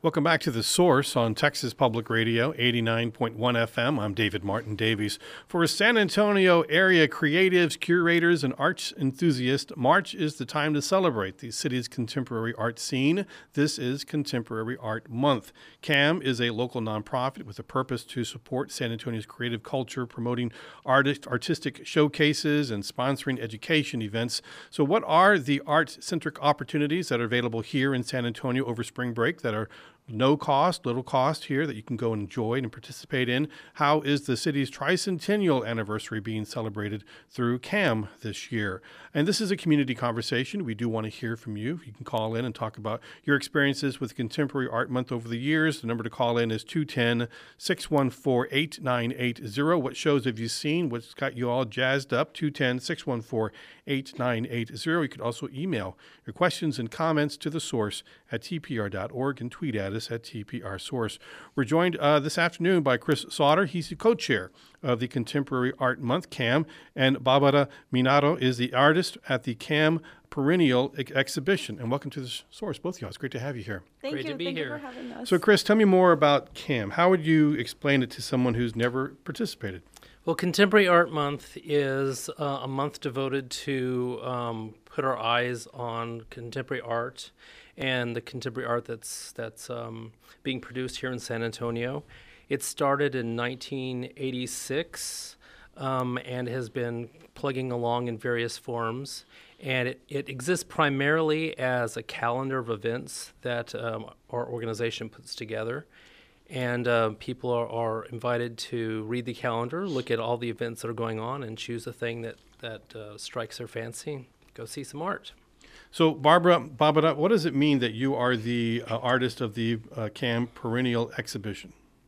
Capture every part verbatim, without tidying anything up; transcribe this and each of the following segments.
Welcome back to The Source on Texas Public Radio, eighty-nine point one F M. I'm David Martin Davies. For San Antonio area creatives, curators, and arts enthusiasts, March is the time to celebrate the city's contemporary art scene. This is Contemporary Art Month. C A M is a local nonprofit with a purpose to support San Antonio's creative culture, promoting artist, artistic showcases and sponsoring education events. So what are the art-centric opportunities that are available here in San Antonio over spring break that are no cost, little cost here that you can go and enjoy and participate in? How is the city's tricentennial anniversary being celebrated through C A M this year? And this is a community conversation. We do want to hear from you. You can call in and talk about your experiences with Contemporary Art Month over the years. The number to call in is two one zero, six one four, eight nine eight zero. What shows have you seen? What's got you all jazzed up? two one zero, six one four, eight nine eight zero. You could also email your questions and comments to the source at t p r dot org and tweet at us at T P R Source. We're joined uh, this afternoon by Chris Sauter. He's the co-chair of the Contemporary Art Month, C A M, and Barbara Minato is the artist at the C A M Perennial ex- Exhibition. And welcome to the Source, both of y'all. It's great to have you here. Thank Great you. to be Thank here. you for having us. So, Chris, tell me more about C A M. How would you explain it to someone who's never participated? Well, Contemporary Art Month is uh, a month devoted to um, put our eyes on contemporary art and the contemporary art that's that's um, being produced here in San Antonio. It started in nineteen eighty-six um, and has been plugging along in various forms. And it, it exists primarily as a calendar of events that um, our organization puts together. And uh, people are, are invited to read the calendar, look at all the events that are going on, and choose a thing that, that uh, strikes their fancy. Go see some art. So, Barbara, Barbara, what does it mean that you are the uh, artist of the uh, C A M Perennial Exhibition?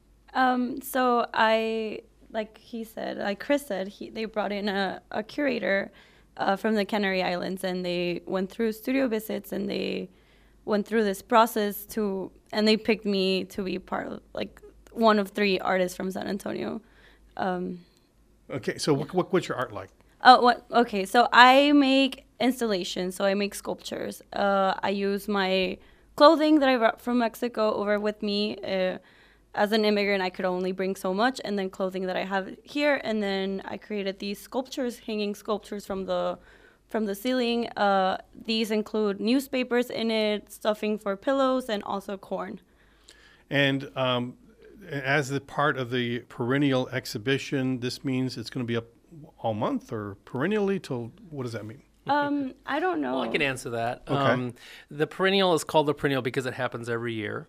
Um, so I, like he said, like Chris said, he, they brought in a, a curator uh, from the Canary Islands, and they went through studio visits, and they went through this process to, and they picked me to be part of, like, one of three artists from San Antonio. Um, Okay, so what, what, what's your art like? Oh, what? Okay, so I make installations. So I make sculptures. Uh, I use my clothing that I brought from Mexico over with me. Uh, as an immigrant, I could only bring so much, and then clothing that I have here. And then I created these sculptures, hanging sculptures from the from the ceiling. Uh, these include newspapers in it, stuffing for pillows, and also corn. And um, as the part of the perennial exhibition, this means it's going to be up all month or perennially till, what does that mean? Um, I don't know. Well, I can answer that. Okay. Um, the perennial is called the perennial because it happens every year.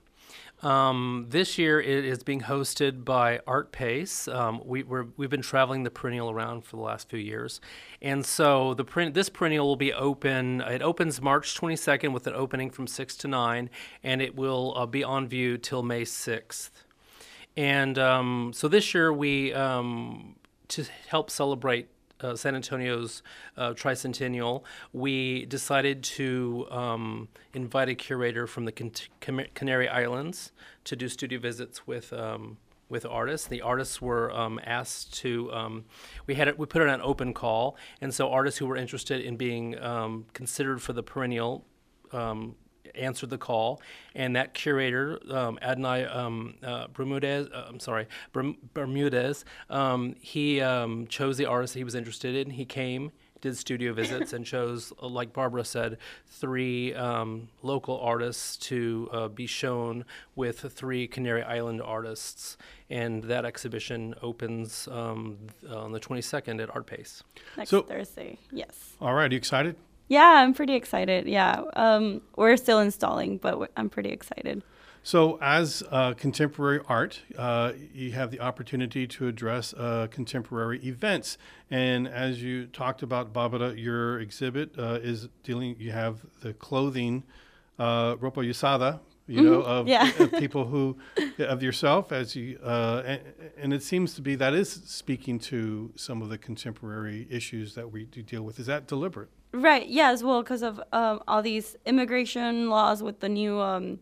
Um, this year it is being hosted by Art Pace. Um, we, we're, we've been traveling the perennial around for the last few years. And so the per- this perennial will be open. It opens March twenty-second with an opening from six to nine, and it will uh, be on view till May sixth. And um, so this year we, um, to help celebrate Uh, San Antonio's uh, tricentennial, we decided to um, invite a curator from the Can- Can- Canary Islands to do studio visits with um, with artists. The artists were um, asked to. Um, we had it, we put it on an open call, and so artists who were interested in being um, considered for the perennial Um, answered the call, and that curator, um, Adonai um, uh, Bermudez, uh, I'm sorry, Berm- Bermudez, um, he um, chose the artist he was interested in. He came, did studio visits, and chose, uh, like Barbara said, three um, local artists to uh, be shown with three Canary Island artists. And that exhibition opens um, on the twenty-second at Art Pace. Next So- Thursday, yes. All right, are you excited? Yeah, I'm pretty excited. Yeah, um, we're still installing, but w- I'm pretty excited. So as uh, contemporary art, uh, you have the opportunity to address uh, contemporary events. And as you talked about, Barbara, your exhibit uh, is dealing, you have the clothing, uh, ropa usada, you know, of, Yeah. of people who, of yourself, as you, uh, and, and it seems to be that is speaking to some of the contemporary issues that we do deal with. Is that deliberate? Right, yeah, as well, because of um, all these immigration laws with the new um,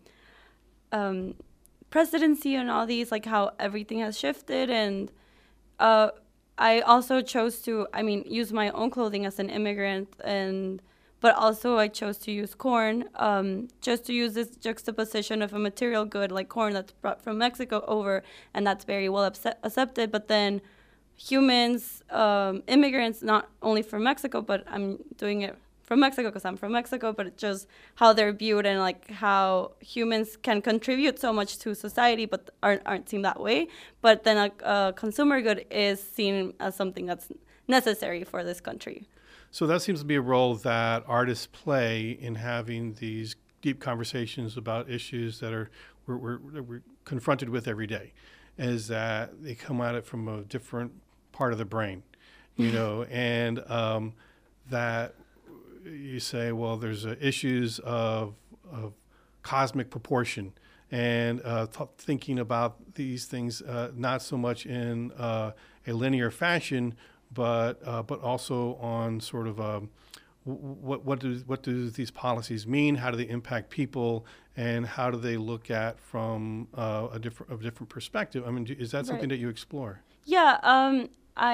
um, presidency and all these, like how everything has shifted. And uh, I also chose to, I mean, use my own clothing as an immigrant, and but also I chose to use corn, um, just to use this juxtaposition of a material good like corn that's brought from Mexico over, and that's very well accept- accepted. But then humans, um, immigrants, not only from Mexico, but I'm doing it from Mexico because I'm from Mexico, but it's just how they're viewed and like how humans can contribute so much to society but aren't, aren't seen that way. But then a, a consumer good is seen as something that's necessary for this country. So that seems to be a role that artists play in having these deep conversations about issues that are we're, we're, we're confronted with every day, is that they come at it from a different part of the brain, you know, and um, that you say, well, there's uh, issues of, of cosmic proportion and uh, th- thinking about these things uh, not so much in uh, a linear fashion, but uh, but also on sort of um, what what do what do these policies mean? How do they impact people, and how do they look at from uh, a different a different perspective? I mean, is that something Right. that you explore? Yeah, um,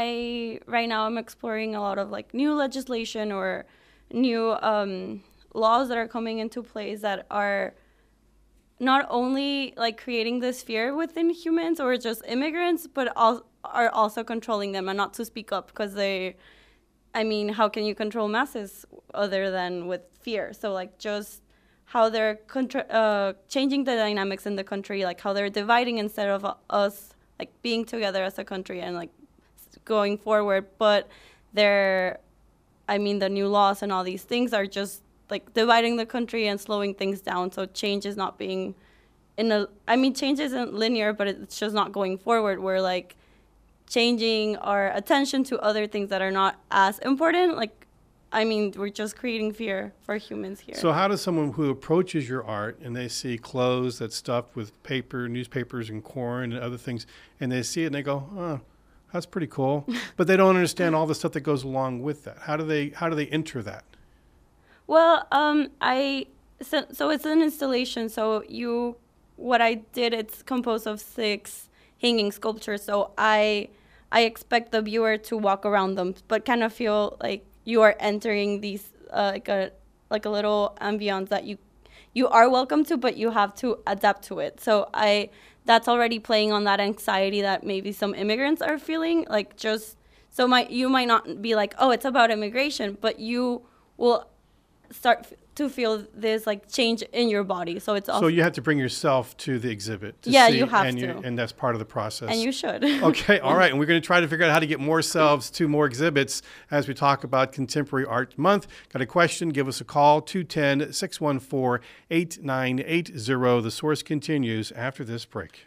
I right now I'm exploring a lot of like new legislation or new um, laws that are coming into place that are not only like creating this fear within humans or just immigrants, but al- are also controlling them and not to speak up because they, I mean, how can you control masses other than with fear? So like just how they're contra- uh, changing the dynamics in the country, like how they're dividing instead of uh, us like being together as a country and like going forward. But they're, I mean, the new laws and all these things are just like dividing the country and slowing things down. So change is not being in a, I mean, change isn't linear, but it's just not going forward. We're like changing our attention to other things that are not as important. Like, I mean, we're just creating fear for humans here. So how does someone who approaches your art and they see clothes that's stuffed with paper, newspapers and corn and other things, and they see it and they go, oh, that's pretty cool, but they don't understand all the stuff that goes along with that. How do they how do they enter that? Well, um, I so, so it's an installation. So you, what I did, it's composed of six hanging sculptures. So I I expect the viewer to walk around them, but kind of feel like you are entering these uh, like a like a little ambiance that you you are welcome to, but you have to adapt to it. So I that's already playing on that anxiety that maybe some immigrants are feeling. Like just so my you might not be like, oh, it's about immigration, but you will start f- to feel this like change in your body. So it's also So you have to bring yourself to the exhibit. To Yeah, see, you have and to. and that's part of the process. and you should. Okay, all right. And we're going to try to figure out how to get more selves to more exhibits as we talk about Contemporary Art Month. Got a question? Give us a call, two one zero, six one four, eight nine eight zero. The Source continues after this break.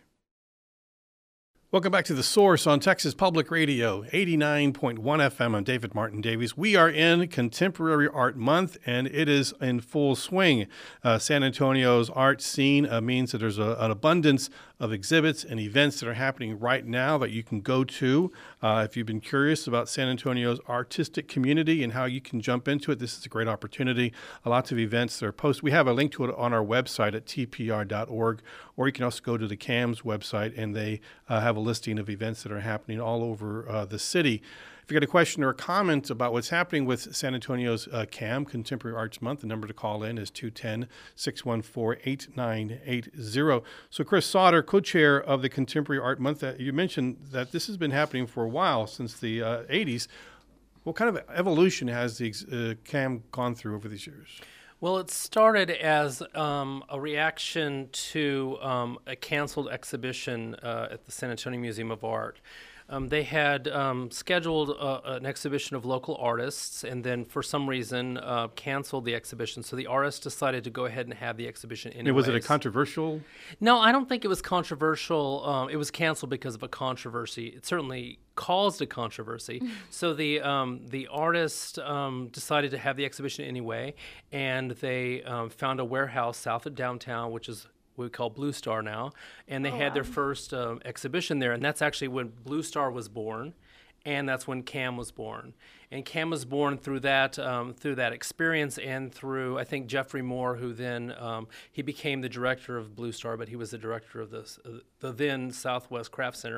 Welcome back to The Source on Texas Public Radio, eighty-nine point one F M. I'm David Martin Davies. We are in Contemporary Art Month, and it is in full swing. Uh, San Antonio's art scene uh, means that there's a, an abundance of exhibits and events that are happening right now that you can go to. Uh, if you've been curious about San Antonio's artistic community and how you can jump into it, this is a great opportunity. Uh, lots of events that are posted. We have a link to it on our website at T P R dot org, or you can also go to the C A M's website, and they uh, have a listing of events that are happening all over uh, the city. If you got a question or a comment about what's happening with San Antonio's uh, C A M, Contemporary Arts Month, the number to call in is two one zero, six one four, eight nine eight zero. So Chris Sauter, co-chair of the Contemporary Art Month, uh, you mentioned that this has been happening for a while, since the uh, eighties. What kind of evolution has the uh, C A M gone through over these years? Well, it started as um, a reaction to um, a canceled exhibition uh, at the San Antonio Museum of Art. Um, they had um, scheduled uh, an exhibition of local artists, and then for some reason uh, canceled the exhibition. So the artists decided to go ahead and have the exhibition anyway. Was it a controversial? No, I don't think it was controversial. Um, it was canceled because of a controversy. It certainly caused a controversy. So the um, the artist um, decided to have the exhibition anyway, and they um, found a warehouse south of downtown, which is what we call Blue Star now, and they Oh, had wow. their first um, exhibition there, and that's actually when Blue Star was born, and that's when C A M was born. And C A M was born through that um, through that experience, and through, I think, Jeffrey Moore, who then um, he became the director of Blue Star, but he was the director of the the then Southwest Craft Center,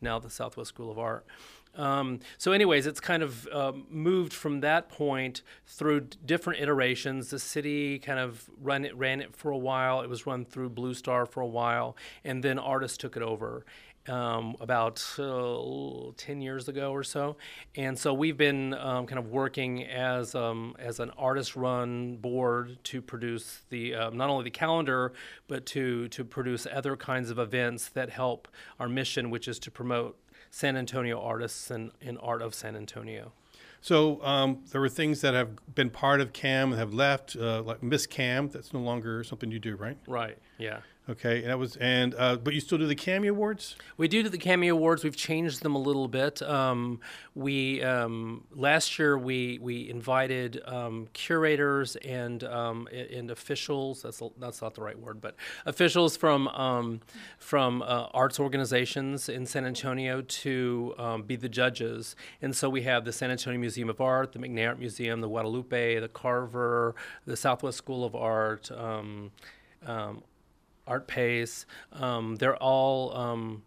now the Southwest School of Art. Um, so anyways, it's kind of um, moved from that point through d- different iterations. The city kind of run it, ran it for a while. It was run through Blue Star for a while, and then artists took it over um, about uh, ten years ago or so. And so we've been um, kind of working as um, as an artist-run board to produce the uh, not only the calendar, but to to produce other kinds of events that help our mission, which is to promote San Antonio artists and, and art of San Antonio. So um, there were things that have been part of CAM and have left, uh, like Miss CAM. That's no longer something you do, right? Right. Yeah. Okay, and that was and uh, but you still do the CAMI Awards? We do the CAMI Awards. We've changed them a little bit. Um, we um, last year we we invited um, curators and um, and officials. That's that's not the right word, but officials from um, from uh, arts organizations in San Antonio to um, be the judges. And so we have the San Antonio Museum of Art, the McNair Art Museum, the Guadalupe, the Carver, the Southwest School of Art. Um, um, Art Pace. Um, they're all um,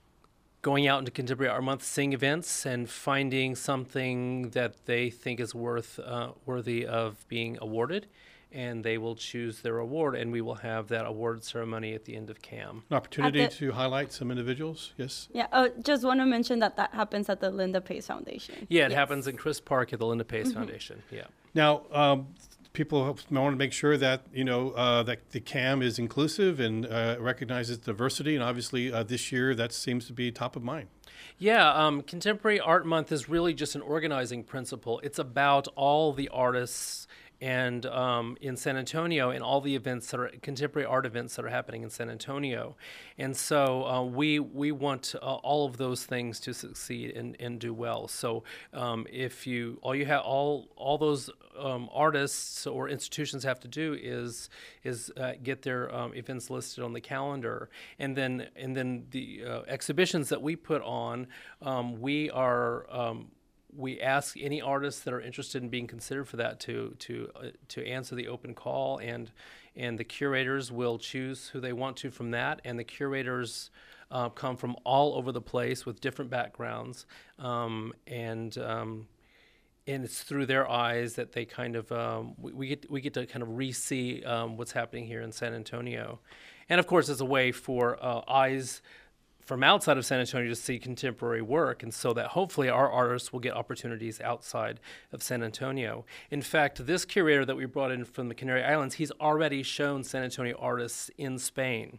going out into Contemporary Art Month, seeing events and finding something that they think is worth uh, worthy of being awarded, and they will choose their award, and we will have that award ceremony at the end of CAM. An opportunity At the- to highlight some individuals, yes? Yeah, oh, just want to mention that that happens at the Linda Pace Foundation. Yeah, it Yes. happens in Chris Park at the Linda Pace Foundation. Yeah. Now, um, people want to make sure that, you know, uh, that the CAM is inclusive and uh, recognizes diversity, and obviously uh, this year that seems to be top of mind. Yeah, um, Contemporary Art Month is really just an organizing principle. It's about all the artists and um, in San Antonio and all the events that are contemporary art events that are happening in San Antonio. And so uh, we we want uh, all of those things to succeed and, and do well. So um, if you all you have all all those um, artists or institutions have to do is is uh, get their um, events listed on the calendar, and then and then the uh, exhibitions that we put on, um, we are. Um, We ask any artists that are interested in being considered for that to to uh, to answer the open call, and and the curators will choose who they want to from that. And the curators uh, come from all over the place with different backgrounds, um, and um, and it's through their eyes that they kind of um, we, we get we get to kind of re-see um, what's happening here in San Antonio, and of course, it's a way for uh, eyes from outside of San Antonio to see contemporary work, and so that hopefully our artists will get opportunities outside of San Antonio. In fact, this curator that we brought in from the Canary Islands, he's already shown San Antonio artists in Spain,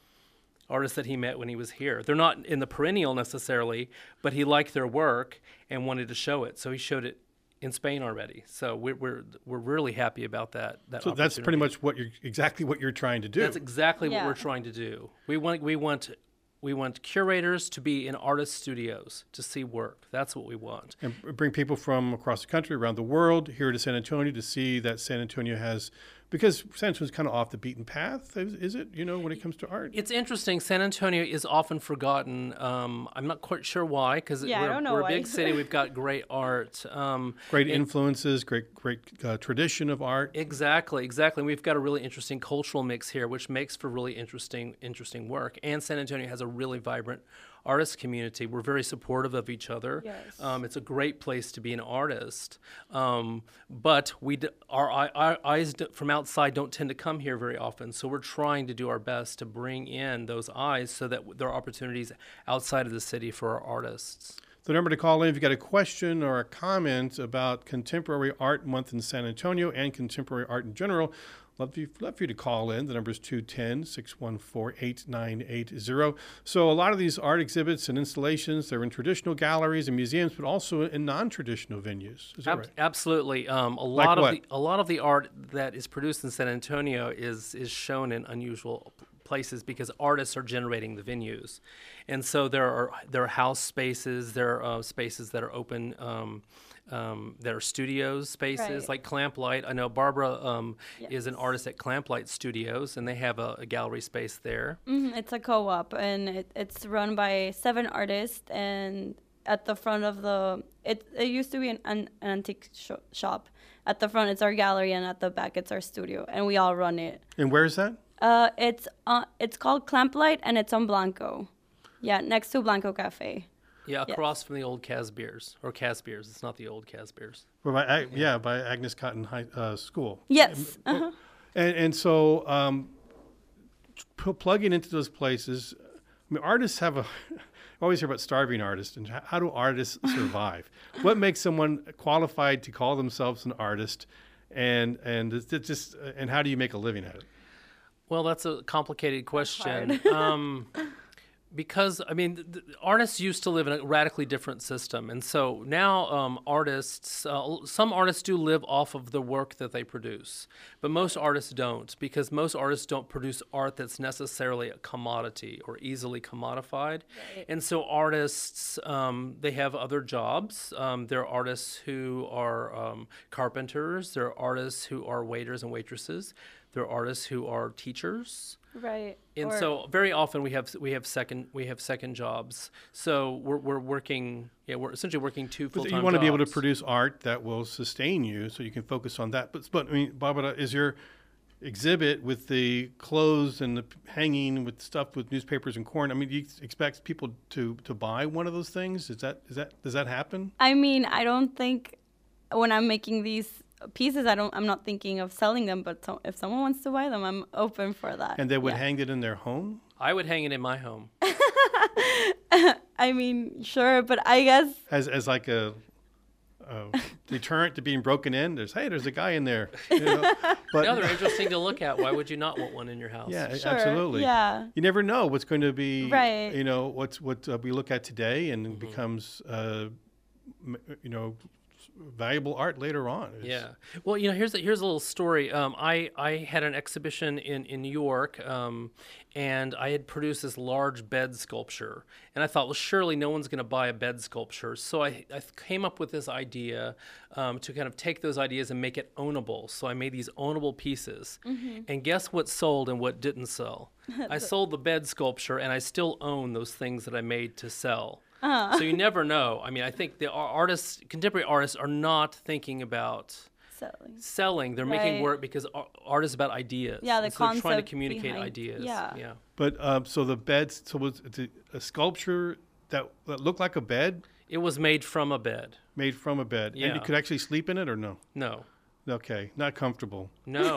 artists that he met when he was here. They're not in the perennial necessarily, but he liked their work and wanted to show it, so he showed it in Spain already. So we're we're, we're really happy about that. that So that's pretty opportunity. much what you're exactly what you're trying to do. That's exactly what Yeah. we're trying to do. We want we want we want curators to be in artist studios to see work. That's what we want. And bring people from across the country, around the world, here to San Antonio to see that San Antonio has, because San Antonio's kind of off the beaten path, is, is it, you know, when it comes to art? It's interesting. San Antonio is often forgotten. Um, I'm not quite sure why, because Yeah, I we're, don't know we're a why. big city. We've got great art. Um, Great it- influences, great great uh, tradition of art. Exactly, exactly. We've got a really interesting cultural mix here, which makes for really interesting, interesting work. And San Antonio has a really vibrant artist community. We're very supportive of each other. Yes. Um, it's a great place to be an artist. Um, but we, d- our, eye- our eyes d- from outside don't tend to come here very often. So we're trying to do our best to bring in those eyes so that there are opportunities outside of the city for our artists. The number to call in if you've got a question or a comment about Contemporary Art Month in San Antonio and contemporary art in general. Love for you, love for you to call in. The number is two one zero, six one four, eight nine eight zero. So a lot of these art exhibits and installations, they're in traditional galleries and museums, but also in non-traditional venues. Is that Ab- right? Absolutely. Um, a Like lot of what? the a lot of the art that is produced in San Antonio is is shown in unusual p- places because artists are generating the venues, and so there are there are house spaces, there are uh, spaces that are open. Um, um, there are studios spaces Right. like Clamplight. I know Barbara um, is an Yes. artist at Clamplight Studios, and they have a, a gallery space there. Mhm, it's a co-op, and it, it's run by seven artists. And at the front of the, it it used to be an, an, an antique sh- shop. At the front, it's our gallery, and at the back, it's our studio, and we all run it. And where is that? Uh, it's uh, it's called Clamplight, and it's on Blanco. Yeah, next to Blanco Cafe. Yeah, Yes. across from the old Cas Beers, or Cas Beers. It's not the old Cas Beers. Well, by, Ag- yeah, by Agnes Cotton High uh, School. Yes. Uh-huh. And, and so, um, p- plugging into those places, I mean, artists have a. I always hear about starving artists, and how do artists survive? What makes someone qualified to call themselves an artist, and and it's it's just and how do you make a living at it? Well, that's a complicated question. hard. um, because, I mean, th- th- artists used to live in a radically different system. And so now um, artists, uh, some artists do live off of the work that they produce, but most artists don't, because most artists don't produce art that's necessarily a commodity or easily commodified. Right. And so artists, um, they have other jobs. Um, there are artists who are um, carpenters. There are artists who are waiters and waitresses. There are artists who are teachers. Right. And Or- so very often we have we have second we have second jobs. So we're we're working yeah we're essentially working two full But time. you want to be able to jobs. produce art that will sustain you, so you can focus on that. But but I mean, Barbara, is your exhibit with the clothes and the hanging with stuff with newspapers and corn? I mean, do you expect people to to buy one of those things? Is that is that does that happen? I mean, I don't think when I'm making these pieces, I don't. I'm not thinking of selling them. But so, if someone wants to buy them, I'm open for that. And they would Yeah. hang it in their home? I would hang it in my home. I mean, sure, but I guess as as like a, a deterrent to being broken in. There's hey, there's a guy in there. You know? But No, they're interesting to look at. Why would you not want one in your house? yeah, sure. absolutely. Yeah. You never know what's going to be. Right. You know what's what uh, we look at today and Mm-hmm. it becomes uh, m- you know valuable art later on. It's- Yeah. Well, you know, here's a, here's a little story. Um, I I had an exhibition in in New York, um, and I had produced this large bed sculpture, and I thought, well, surely no one's going to buy a bed sculpture. So I I came up with this idea um, to kind of take those ideas and make it ownable. So I made these ownable pieces, and guess what sold and what didn't sell? I sold the bed sculpture, and I still own those things that I made to sell. So you never know. I mean, I think the ar- artists, contemporary artists, are not thinking about selling. selling. They're making Right. work because ar- art is about ideas. Yeah, the And so they're trying to concept communicate behind- ideas. yeah. yeah. But um, so the beds. So was it a sculpture that, that looked like a bed It was made from a bed. made from a bed, and you Yeah. could actually sleep in it or no? No. Okay, not comfortable. No.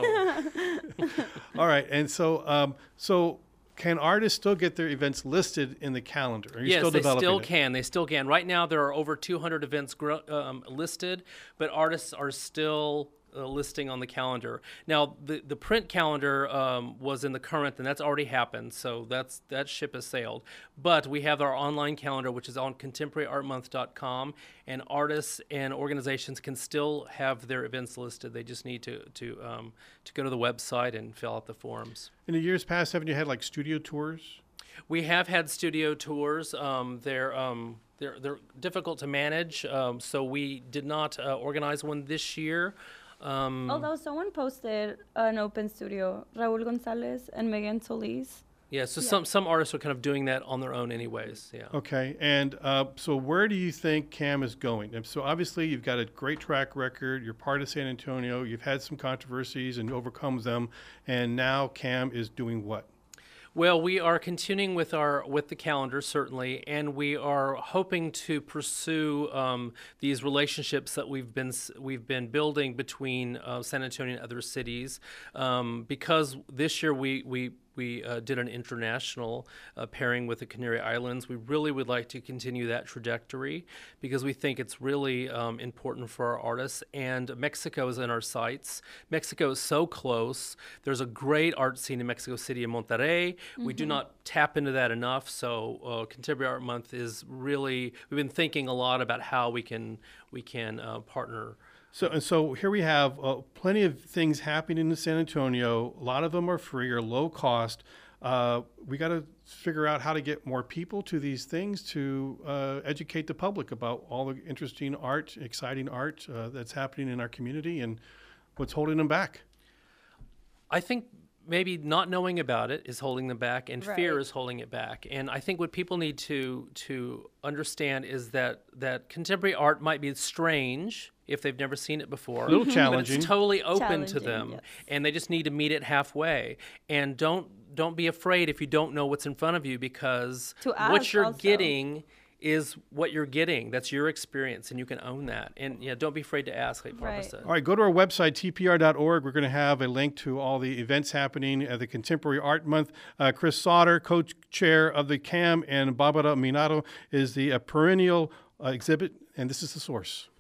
All right, and so um, so can artists still get their events listed in the calendar? Are you yes, still they developing still it? can. They still can. Right now, there are over two hundred events gro- um, listed, but artists are still uh, listing on the calendar. Now, the, the print calendar um, was in the current, and that's already happened, so that's that ship has sailed. But we have our online calendar, which is on contemporary art month dot com, and artists and organizations can still have their events listed. They just need to to um, to go to the website and fill out the forms. In the years past, haven't you had like studio tours? We have had studio tours. Um, they're um, they're they're difficult to manage, um, so we did not uh, organize one this year. Um, Although someone posted an open studio, Raúl González and Megan Solis. yeah, so some some artists are kind of doing that on their own, anyways. Yeah. Okay, and uh, so where do you think CAM is going? And so obviously you've got a great track record. You're part of San Antonio. You've had some controversies and overcome them, and now CAM is doing what? Well, we are continuing with our with the calendar certainly, and we are hoping to pursue um, these relationships that we've been s- we've been building between uh, San Antonio and other cities, um, because this year we we. We uh, did an international uh, pairing with the Canary Islands. We really would like to continue that trajectory because we think it's really um, important for our artists. And Mexico is in our sights. Mexico is so close. There's a great art scene in Mexico City and Monterrey. We do not tap into that enough. So uh, Contemporary Art Month is really, we've been thinking a lot about how we can, we can uh, partner. So and so here we have uh, plenty of things happening in San Antonio. A lot of them are free or low cost. Uh, we got to figure out how to get more people to these things to uh, educate the public about all the interesting art, exciting art uh, that's happening in our community and what's holding them back. I think maybe not knowing about it is holding them back, and fear Right. is holding it back. And I think what people need to to understand is that that contemporary art might be strange if they've never seen it before. A little But challenging. it's totally open to Challenging, them, yes. and they just need to meet it halfway. And don't don't be afraid if you don't know what's in front of you, because To what ask you're also. getting is what you're getting. That's your experience, and you can own that. And yeah, don't be afraid to ask, like Barbara Right. said. All right, go to our website, T P R dot org. We're going to have a link to all the events happening at the Contemporary Art Month. Uh, Chris Sauter, co-chair of the C A M, and Barbara Minato is the uh, perennial uh, exhibit, and this is the source.